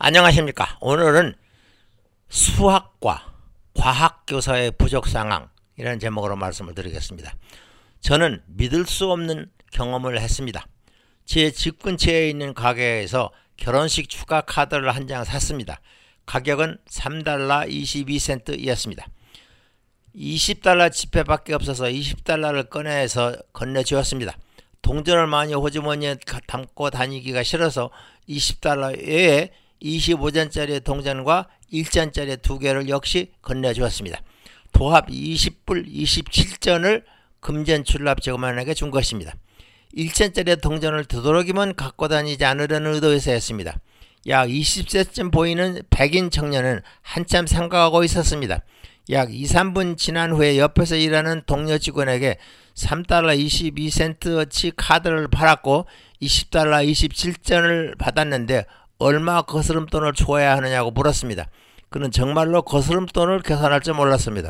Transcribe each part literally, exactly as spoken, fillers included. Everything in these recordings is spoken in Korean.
안녕하십니까. 오늘은 수학과 과학교사의 부족 상황 이라는 제목으로 말씀을 드리겠습니다. 저는 믿을 수 없는 경험을 했습니다. 제 집 근처에 있는 가게에서 결혼식 축하 카드를 한 장 샀습니다. 가격은 삼 달러 이십이 센트였습니다. 이십 달러 지폐밖에 없어서 이십 달러를 꺼내서 건네주었습니다. 동전을 많이 호주머니에 담고 다니기가 싫어서 이십 달러 외에 이십오 전짜리 동전과 일 전짜리 두 개를 역시 건네주었습니다. 도합 이십 불 이십칠 전을 금전 출납제고만에게 준 것입니다. 일 전짜리 동전을 되도록이면 갖고 다니지 않으려는 의도에서 했습니다. 약 이십 세쯤 보이는 백인 청년은 한참 생각하고 있었습니다. 약 이, 삼 분 지난 후에 옆에서 일하는 동료 직원에게 삼 달러 이십이 센트어치 카드를 팔았고 이십 달러 이십칠 전을 받았는데 얼마 거스름돈을 줘야 하느냐고 물었습니다. 그는 정말로 거스름돈을 계산할 줄 몰랐습니다.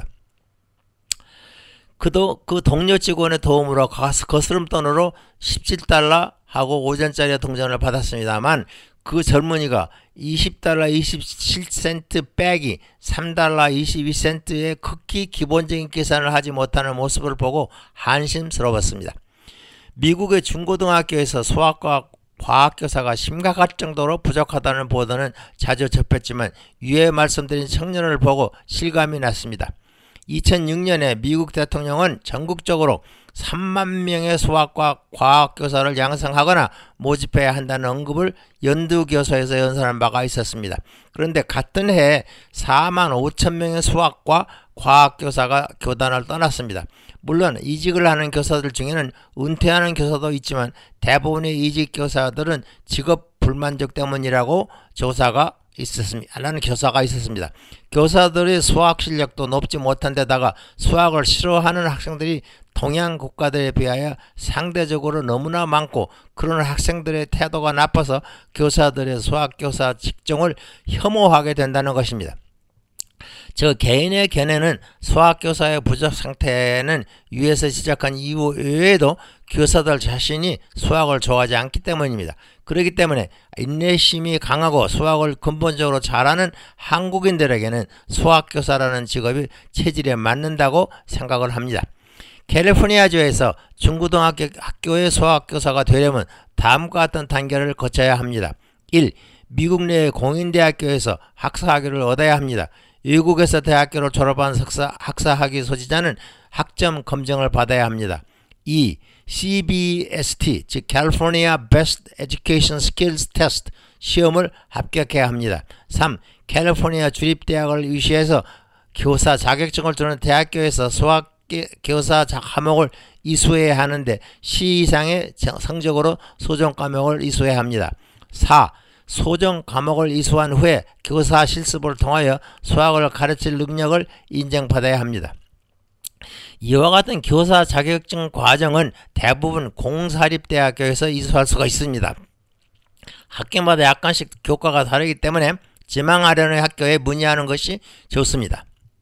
그도 그 동료 직원의 도움으로 거스름돈으로 십칠 달러 하고 오 전짜리 동전을 받았습니다만 그 젊은이가 이십 달러 이십칠 센트 빼기 삼 달러 이십이 센트의 극히 기본적인 계산을 하지 못하는 모습을 보고 한심스러웠습니다. 미국의 중고등학교에서 수학과 과학교사가 심각할 정도로 부족하다는 보도는 자주 접했지만 위에 말씀드린 청년을 보고 실감이 났습니다. 이천육 년에 미국 대통령은 전국적으로 삼만 명의 수학과 과학교사를 양성하거나 모집해야 한다는 언급을 연두교서에서 연설한 바가 있었습니다. 그런데 같은 해에 사만 오천 명의 수학과 과학교사가 교단을 떠났습니다. 물론 이직을 하는 교사들 중에는 은퇴하는 교사도 있지만 대부분의 이직 교사들은 직업 불만족 때문이라고 조사가 있었습니다. 라는 교사가 있었습니다. 교사들의 수학 실력도 높지 못한 데다가 수학을 싫어하는 학생들이 동양 국가들에 비하여 상대적으로 너무나 많고 그런 학생들의 태도가 나빠서 교사들의 수학교사 직종을 혐오하게 된다는 것입니다. 저 개인의 견해는 수학교사의 부족 상태는 위에서 시작한 이유 외에도 교사들 자신이 수학을 좋아하지 않기 때문입니다. 그렇기 때문에 인내심이 강하고 수학을 근본적으로 잘하는 한국인들에게는 수학교사라는 직업이 체질에 맞는다고 생각을 합니다. 캘리포니아주에서 중고등학교 학교의 수학교사가 되려면 다음과 같은 단계를 거쳐야 합니다. 일. 미국 내 공인대학교에서 학사학위를 얻어야 합니다. 외국에서 대학교를 졸업한 석사, 학사학위 소지자는 학점 검증을 받아야 합니다. 이. 씨 비 에스 티 즉 California Best Education Skills Test 시험을 합격해야 합니다. 삼. 캘리포니아 주립대학을 위시해서 교사 자격증을 주는 대학교에서 수학 교사 과목을 이수해야 하는데 C 이상의 성적으로 소정 과목을 이수해야 합니다. 사. 소정 과목을 이수한 후에 교사 실습을 통하여 수학을 가르칠 능력을 인정받아야 합니다. 이와 같은 교사 자격증 과정은 대부분 공사립대학교에서 이수할 수가 있습니다. 학교마다 약간씩 교과가 다르기 때문에 지망하려는 학교에 문의하는 것이 좋습니다.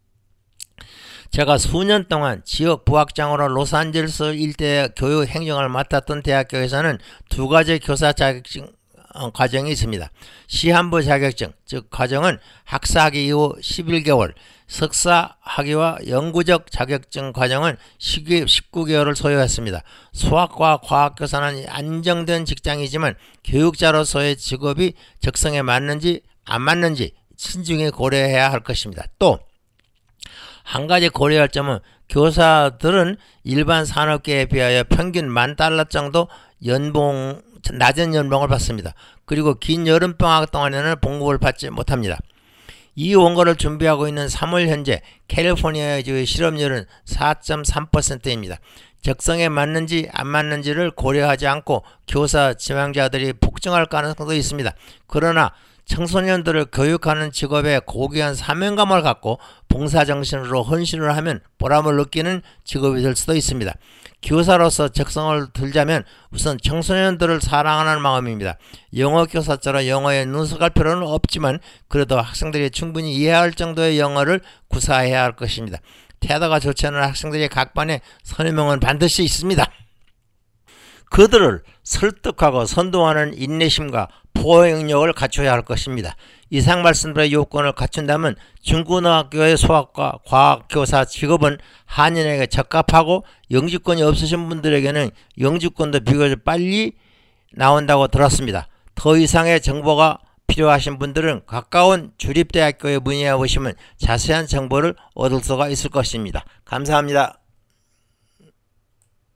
제가 수년 동안 지역 부학장으로 로스앤젤레스 일대 교육 행정을 맡았던 대학교에서는 두 가지 교사 자격증 과정이 있습니다. 시한부 자격증, 즉 과정은 학사학위 이후 십일 개월, 석사학위와 영구적 자격증 과정은 십구 개월을 소요했습니다. 수학과 과학교사는 안정된 직장이지만 교육자로서의 직업이 적성에 맞는지 안 맞는지 신중히 고려해야 할 것입니다. 또 한 가지 고려할 점은 교사들은 일반 산업계에 비하여 평균 만 달러 정도 연봉 낮은 연봉을 받습니다. 그리고 긴 여름방학 동안에는 봉급을 받지 못합니다. 이 원고를 준비하고 있는 삼월 현재 캘리포니아주의 실업률은 사 점 삼 퍼센트입니다. 적성에 맞는지 안 맞는지를 고려하지 않고 교사 지망자들이 폭증할 가능성도 있습니다. 그러나 청소년들을 교육하는 직업에 고귀한 사명감을 갖고 봉사정신으로 헌신을 하면 보람을 느끼는 직업이 될 수도 있습니다. 교사로서 적성을 들자면 우선 청소년들을 사랑하는 마음입니다. 영어 교사처럼 영어에 능숙할 필요는 없지만 그래도 학생들이 충분히 이해할 정도의 영어를 구사해야 할 것입니다. 태도가 좋지 않은 학생들이 각 반에 서너 명은 반드시 있습니다. 그들을 설득하고 선동하는 인내심과 포용력을 갖춰야 할 것입니다. 이상 말씀드린 요건을 갖춘다면 중고등학교의 수학과 과학교사 직업은 한인에게 적합하고 영주권이 없으신 분들에게는 영주권도 비교적 빨리 나온다고 들었습니다. 더 이상의 정보가 필요하신 분들은 가까운 주립대학교에 문의해 보시면 자세한 정보를 얻을 수가 있을 것입니다. 감사합니다.